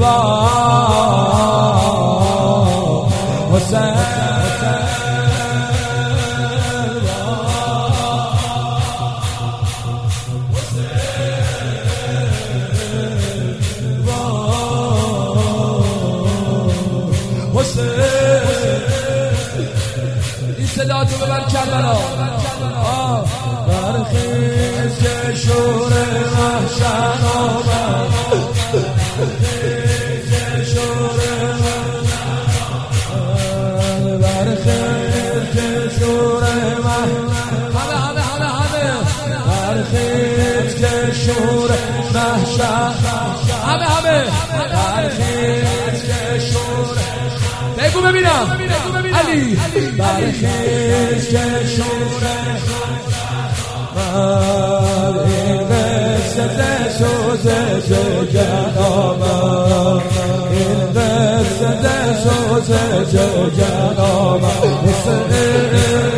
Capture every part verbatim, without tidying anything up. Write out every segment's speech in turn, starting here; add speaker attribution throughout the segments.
Speaker 1: حسین این صدا تو ببر کربلا برخیز که شور محشر آمد برخیز که شور محشر برخیز که شور محشر همه همه همه همه برخیز که شور محشر همه همه برخیز که شور بگو ببینم علی برخیز که شور این قصه سوز جگن آمد این قصه سوز جگن آمد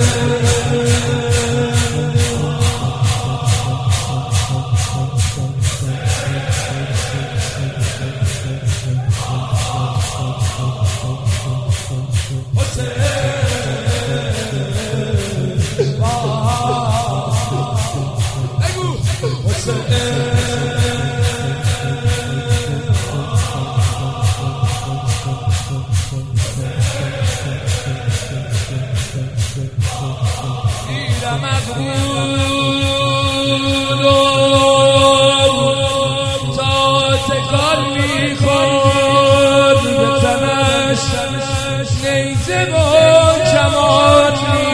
Speaker 1: نیزه و کمان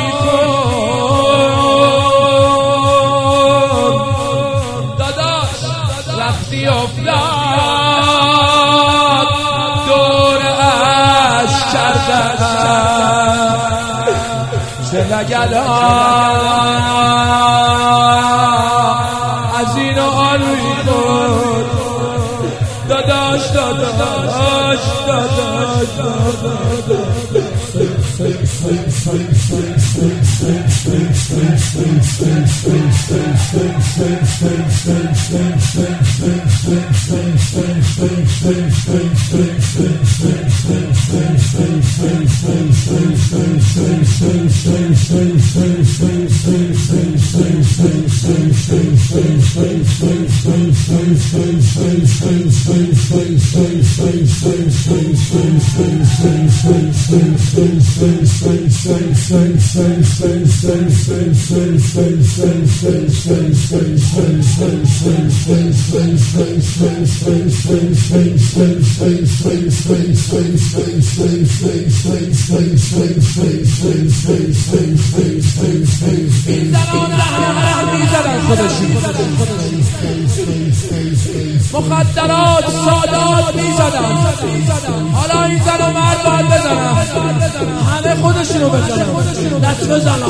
Speaker 1: میخون داداش وقتی افتاد دور اش کردن چه نگلان از این و آن میخون داداش داداش داداش مخدرات سادات میزدن حالا این زن و مرد باید بزنن همه خودشونو بزنن دست بزنن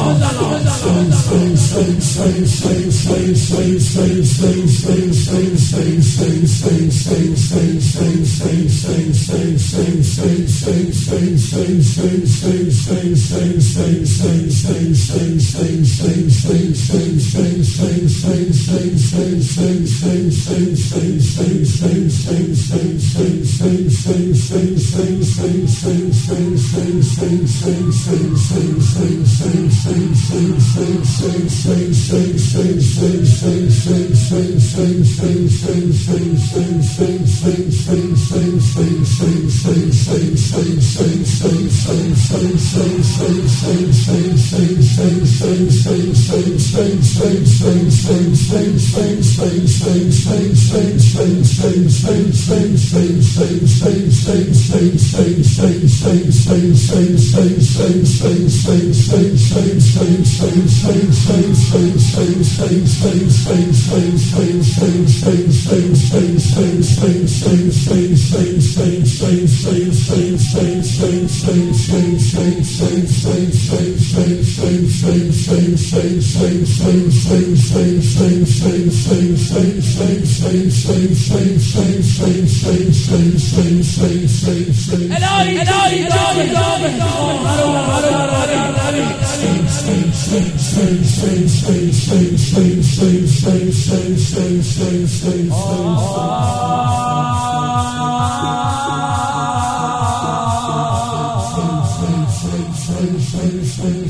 Speaker 1: گوش کن